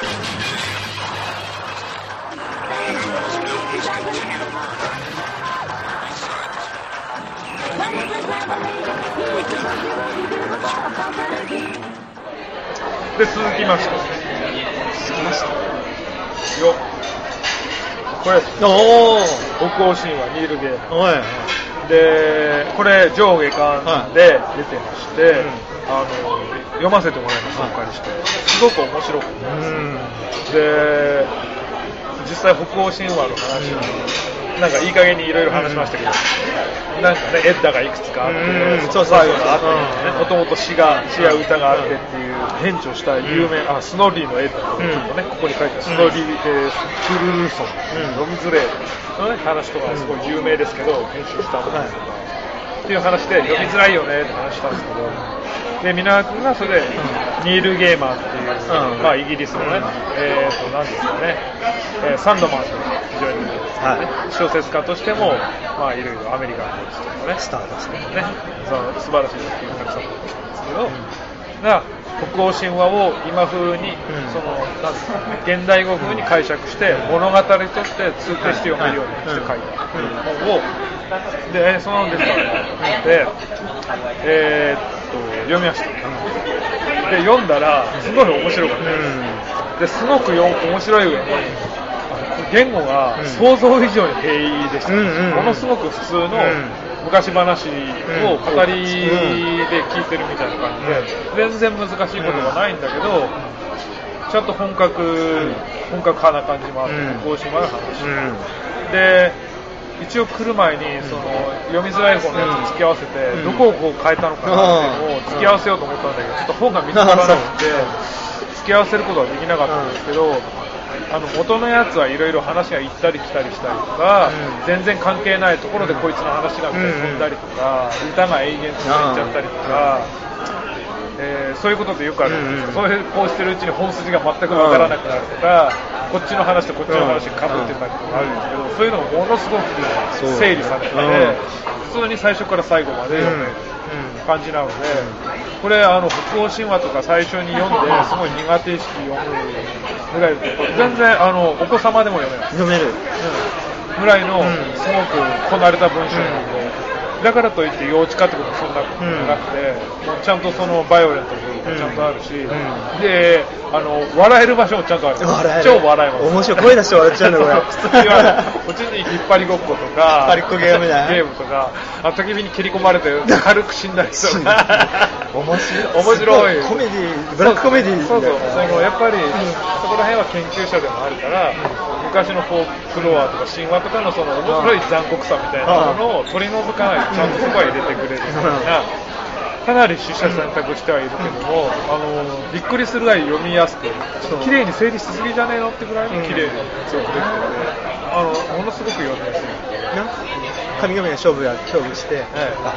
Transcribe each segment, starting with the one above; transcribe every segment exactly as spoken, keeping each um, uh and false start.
で続きまして続きましたよこれおお北欧神話ニールゲームおいでこれ上下巻で出てまして、はい、あの読ませてもらいます、はい、お借りしてすごく面白くてで実際北欧神話の話を、うん、なんかいい加減にいろいろ話しましたけど、うん、なんかねエッダがいくつかあって、うん、そう最後があってねもともと詩が詩や歌があってっていう編著した有名、うん、あスノーリーのエッダをちょっとね、うん、ここに書いてあるスノーリー、えー、クルルソン、うん、読みづれの、ね、話とかすごい有名ですけど編集したものとか、はい、っていう話で読みづらいよねって話したんですけどで皆君がそれで、うん、ニール・ゲーマーっていう、うんまあ、イギリスのね、うん、えーと何ですかね、えー、サンドマンという非常に、ねはい、小説家としても、まあ、いろいろアメリカの人とねスターとしてねその素晴らしい作品をたくさん持ってきたんですけど、うん、が北欧神話を今風に、うん、そのなんですか現代語風に解釈して物語として通底して読めるようにして書いた本をでそのですからで、えー、っと読みました、うん、で読んだらすごい面白かったです、うん、ですごくよ面白い上に言語が想像以上に平易でした、うん、ものすごく普通の昔話を語りで聞いてるみたいな感じで全然難しいことがないんだけどちゃんと本格本格派な感じもあって北欧神話の話で一応来る前にその読みづらい方のやつを付き合わせてどこをこう変えたのかなっていうのを付き合わせようと思ったんだけどちょっと本が見つからなくて付き合わせることはできなかったんですけどあの元のやつはいろいろ話が行ったり来たりしたりとか、うん、全然関係ないところでこいつの話が飛んだりとか、うん、歌が永遠続いちゃったりとか、えー、そういうことでよくあるんですけど、うん、そういうこうしてるうちに本筋が全くわからなくなるとか、うん、こっちの話とこっちの話が被ってたりとかあるんですけど、そういうのがものすごく整理されてて、普通に最初から最後まで読める感じなので、これあの北欧神話とか最初に読んですごい苦手意識読むぐらい全然あのお子様でも読めます読める、 うん、ぐらいのすごくこなれた文章なので、うん、だからといって幼稚かってことはそんなことなくて、うん、ちゃんとそのバイオレントの部分もちゃんとあるし、うん、であの笑える場所もちゃんとある超笑えます面白い声出して笑っちゃうのこれ普通に笑ううちに引っ張りごっことかパリッコゲームだゲームとかあ焚き火に蹴り込まれて軽く死んだりとか面白い面白いコメディブラックコメディそうそうそのやっぱり、うん、そこら辺は研究者でもあるから、うん、昔のフォークロアとか神話とかのその面白い残酷さみたいなものを取り除かないとちゃんとそこは入れてくれるみたいな、かなり取捨選択してはいるけども、あのびっくりするぐらい読みやすく綺麗に整理しすぎじゃねえのってぐらいに綺麗にそうできてて、あのものすごく読みやすいな神々が勝負や勝負して、はい、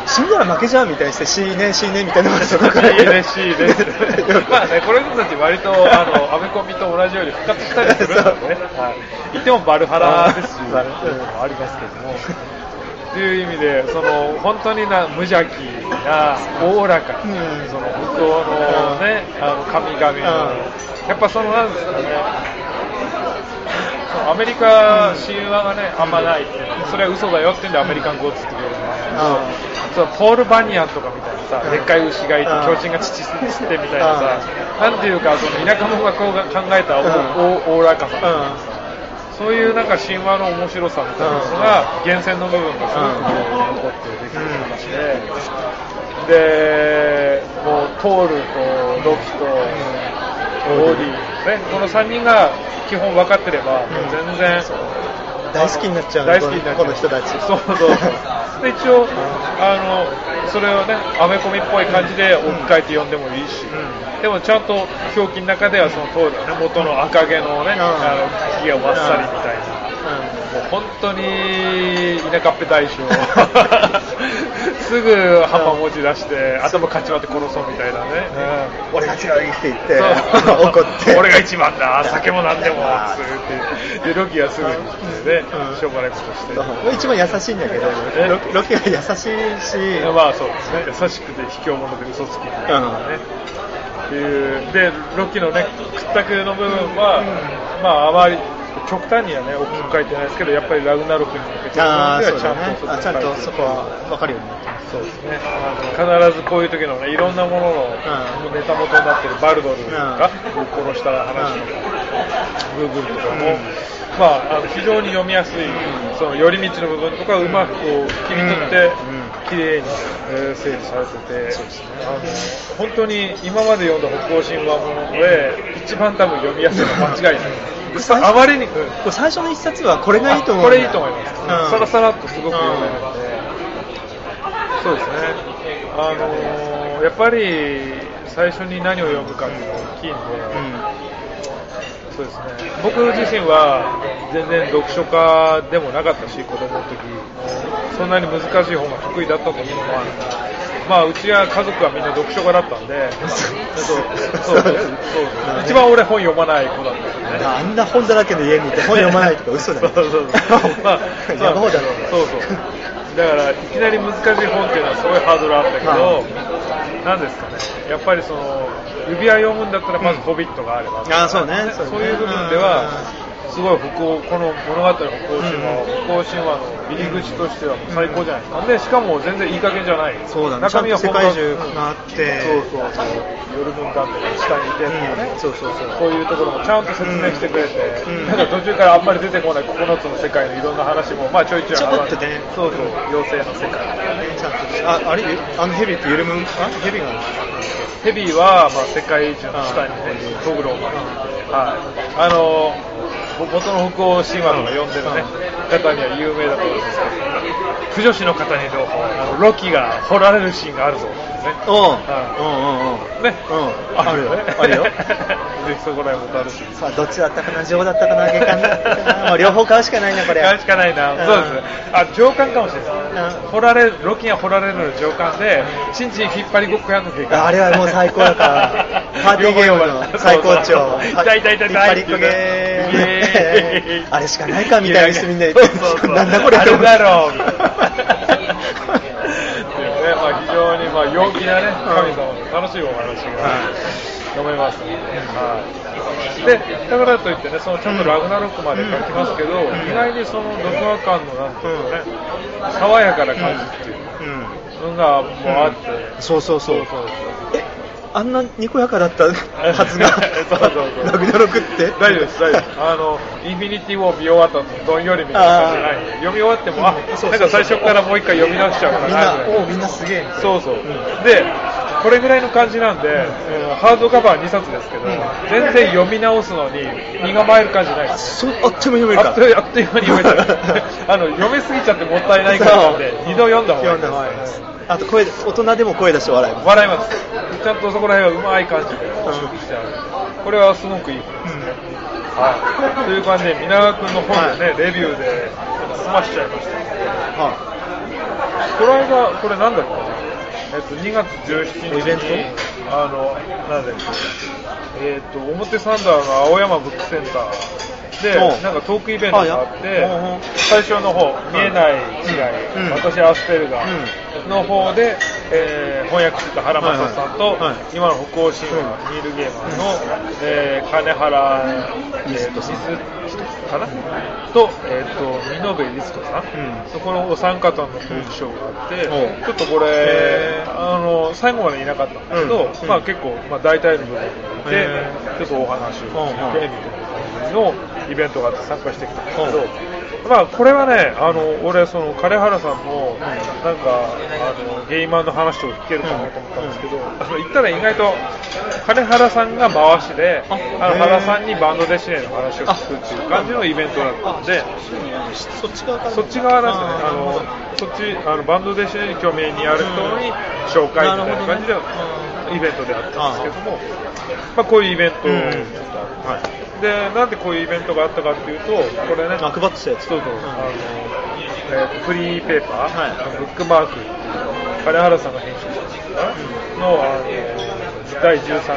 死んだら負けじゃんみたいにして死ね死ねみたいなのがすごくいいね死ねまあねこれ人たち割とあのアメコミと同じように復活したりするのでね、はい、言ってもバルハラですしありますけどもという意味でその本当にな無邪気なおおらかな、うん、その北欧のねあの神々の、うん、やっぱそのなんですかねアメリカ神話がねあんまないってそれは嘘だよって言うんでアメリカンゴッツって言うのね、うん、そのポール・バニアンとかみたいなさ、うん、でっかい牛がいて巨人が乳吸ってみたいなさ、うん、なんていうかその田舎者がこう考えたおおらかさ、うんそういうなんか神話の面白さみたいなのが源泉の部分がすごく残ってできる話で、でもうトールとロキとオーディねこのさんにんが基本分かってれば全然大好きになっちゃう大好きになっちゃうこの人たちそうそうで一応あのそれをねアメコミっぽい感じで置き換えて読んでもいいし、うん、でもちゃんと表記の中ではその通りね元の赤毛のね、うん、あの木がまっさりみたいな、うん、もう本当に田舎っぺ大将すぐ葉っぱ持ち出して頭かち割って殺そうみたいなね、 うん、俺が強いって言って怒って俺が一番だ酒もなんでもつってでロキがすぐに来てね、うん、しょうがないことして一番優しいんだけどロキ、ロキは優しいしまあそうですね優しくて卑怯者で嘘つきみたいなね、うんっていうでロッキーのね屈託の部分は、うん、まああまり極端にはね大きく書いてないですけど、やっぱりラグナロクに向けてはちゃんと、 ね、あちゃんとそこは分かるようになってます。 そうですね。あの必ずこういう時のねいろんなもののネタ元になってるバルドルが殺した話とか、グーグルとかも、うん、まあ、あの非常に読みやすい、その寄り道の部分とかうまくこう切り取って綺麗に、えー、整理されてて、あの本当に今まで読んだ北欧神話もので一番多分読みやすいのは間違いない。あまりにこれ最初の一冊はこれがいいと思う。 これいいと思います。うん、さらさらっとすごく読めるので、そうですね。あのー、やっぱり最初に何を読むかっていうのが大きいんで。うんそうですね、僕自身は全然読書家でもなかったし、子供の時そんなに難しい本が得意だったというのは、まあ、うちは家族はみんな読書家だったんで、そうそうそうそう一番俺本読まない子だったんですね。 あんな本だらけの家にいて本読まないとか嘘だよ。そうそうそうまあ山ほどだろう。そうそうだからいきなり難しい本っていうのはすごいハードルあったけど、なんですかね、やっぱりその指輪読むんだったらまずホビットがあれば、うん、 あそうね、 そういう部分ではすごい北欧この物語の北欧神話、うん、北欧神話の入り口としては最高じゃないですか。でしかも全然いい加減じゃない。 そうだね。中身は世界中があって、 そうそうそう。夜分断とか下にいてとかね、うん、そうそうそう。そういうところもちゃんと説明してくれて、うん、なんか途中からあんまり出てこないここのつの世界のいろんな話もまあちょいちょいちょこっとね、 そうそう妖精の世界。 ちゃんとああれあのヘビってゆるむあヘビがヘビはまあ世界中の下にねトグロがはいあの元の北欧神話とか読んでるね、方には有名だと思うんですけど、不女子の方に両方あのロキが掘られるシーンがあるぞってね。 うんうんうんね、 あるよね。あるよ。 ぜひそこら辺も楽しみ。 さあどっちだったかな、上だったかな、下巻だったかな、もう両方買うしかないなこれ。 買うしかないな。そうですね。あ上巻かもしれない。掘られるロキが掘られる上巻でチンチン引っ張りごっこやんの下巻。 あれはもう最高だから。パーティーゲームの最高潮。 痛い痛い痛い痛い。 引っ張りっこゲー。あれしかないかみたいにしてみんな言って、なんだこれあれだろうみたいな。まあ非常にまあ陽気なね神様の楽しいお話が読めますね。でだからといってね、そのちゃんとラグナロクまで書きますけど、意外にその読破感のなんていうかね、爽やかな感じっていうのがもうあって、 そうそうそう。あんなにこやかだったはずがそうそうそうラグナロクって大丈夫です大丈夫です。あのインフィニティウォー見終わった後どんよりみたいな感じじゃないんで、読み終わってもあなんか最初からもう一回読み直しちゃうから、 みんなおみんなすげえそうそう、うん、でこれぐらいの感じなんで、うん、ハードカバーにさつですけど、うん、全然読み直すのに身構える感じないです。 そあっという間に読めるかあっという間に読めちゃうあの読めすぎちゃってもったいないからなんで二度読んだ方がいいです。 あと声大人でも声出して笑います。 笑います。ちゃんとそこら辺はうまい感じでしてある。これはすごくいいですね。うん、はい。という感じで皆川君の本でね、はい、レビューで済ましちゃいました。はい。この間これなんだっけ。えっとにがつじゅうしちにちにイベントあのなんだっけえっと表参道の青山ブックセンター。でなんかトークイベントがあって最初の方見えない違い、うん、私アスペルガーの方で、えー、翻訳してた原正さんと、はいはい、今の北欧神話、うん、ニール・ゲーマンの、えー、金原リストさんかなと、えー、と見延リストさん、うん、そこのお三方のトークショーがあって、うん、ちょっとこれあの最後までいなかったんだけど、うん、まあ、結構、まあ、大体の部分にいてちょっとお話を聞いてみたいな感じのイベントがあって参加してきたんですけど、まあこれはね、あの俺その金原さんのなんかあのゲイマンの話を聞けるかなと思ったんですけど、あの言ったら意外と金原さんが回しで、あの原さんにバンドデシネの話を聞くっていう感じのイベントだったんで、 そっち側からそっち側なんですね。あのそっちあのバンドデシネに興味にある人に紹介みたいな感じでイベントであったんですけども、まあこういうイベントを、はい。でなんでこういうイベントがあったかっていうと、これね、 あ配ってたやつ、 そうそう、うん、あのえー、とフリーペーパー、はい、ブックマーク金原さんが編集したの、うん、のあのだいじゅうさん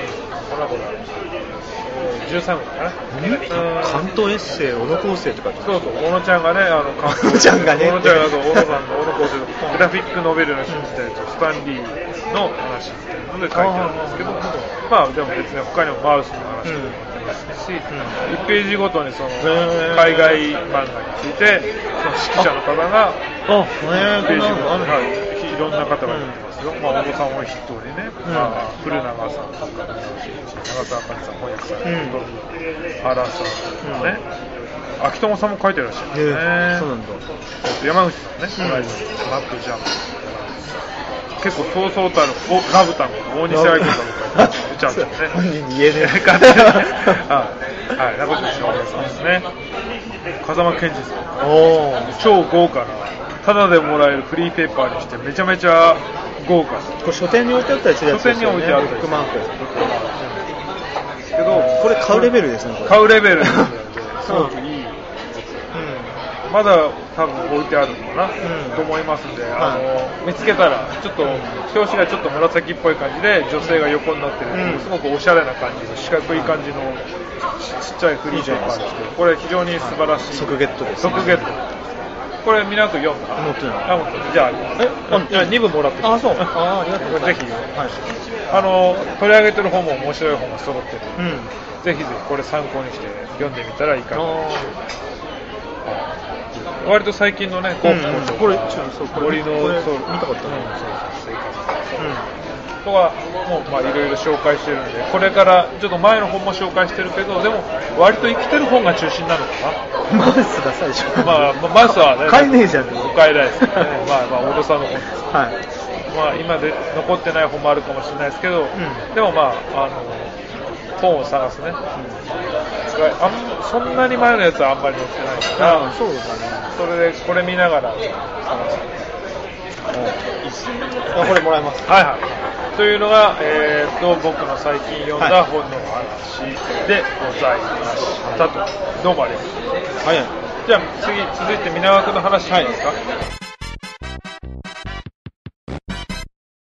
こんなことあるんですよ。じゅうさんぐらいかな。 関東エッセイ、小野康生とか。 そうそう、小野ちゃんがね、あの、 小野ちゃんがね。 小野ちゃんがそう、小野さんの小野康生、グラフィックノベルの新時代とスタンリーの話っていうので書いてあるんですけど、まあでも別に他にもマウスの話とかもありますし、いちページごとにその海外漫画について、その指揮者の方が、 あ、 いちページごとに、はい、いろんな方がいますよ。まあ、小野さんを筆頭にね、まあ、古永さんとか、長澤あかりさん翻訳されてる原さんとかね、秋友さんも書いてらっしゃるんですね。 そうなんだ。 山口さんね、この間マップジャンプ。結構そうそうたるラブタン大西愛子さんも書いてるちゃんとね。 本人に言えねえ。 勝手に。はい、中島翔平さんですね。風間健二さん。 おー。 超豪華な、ただでもらえるフリーペーパーにしてめちゃめちゃ豪華です。 これ書店に置いてあったりするやつですよね。 書店に置いてあったりする。 ブックマーク。 ですけど、 これ買うレベルですね。 買うレベルですので、すごくいい。まだ多分置いてあるのかな、うん、と思いますんで、あの見つけたらちょっと表紙がちょっと紫っぽい感じで女性が横になってる、うん、すごくおしゃれな感じの四角い感じのちっちゃいフリーペーパーですけど、これ非常に素晴らしい。 即ゲットです、ね。 即ゲット。これ皆さん読んだ？ 持ってない。 あ、持ってない。じゃあ、え、あ、にぶもらってきて。 あ、そう。あ、ありがとうございます。 ぜひ、はい、あの取り上げてる本も面白い本が揃ってる。うん、ぜひぜひこれ参考にして読んでみたらいいかなと。割と最近のね、ゴンコこれ、そう、 森の、そう、 見たかったね。 とか、もう、まあ、いろいろ紹介してるんで、これから、ちょっと前の本も紹介してるけど、でも、割と生きてる本が中心なのかな。マウスが最初。 まあ、マウスはね、 買えねえじゃん。 お買えないですね。まあ、まあ、小野さんの本です。 はい。 まあ、今で残ってない本もあるかもしれないですけど、うん、でもまあ、あの、本を探すね。うん、あんそんなに前のやつはあんまり載ってないから、 うん、そうだね。 それでこれ見ながら探す。 あ、これもらえます。 はいはい。というのが、えー、と僕の最近読んだ本の話でございましたと。どうもありがとうございます。はい。じゃあ次続いて皆川君の話いいですか。はい。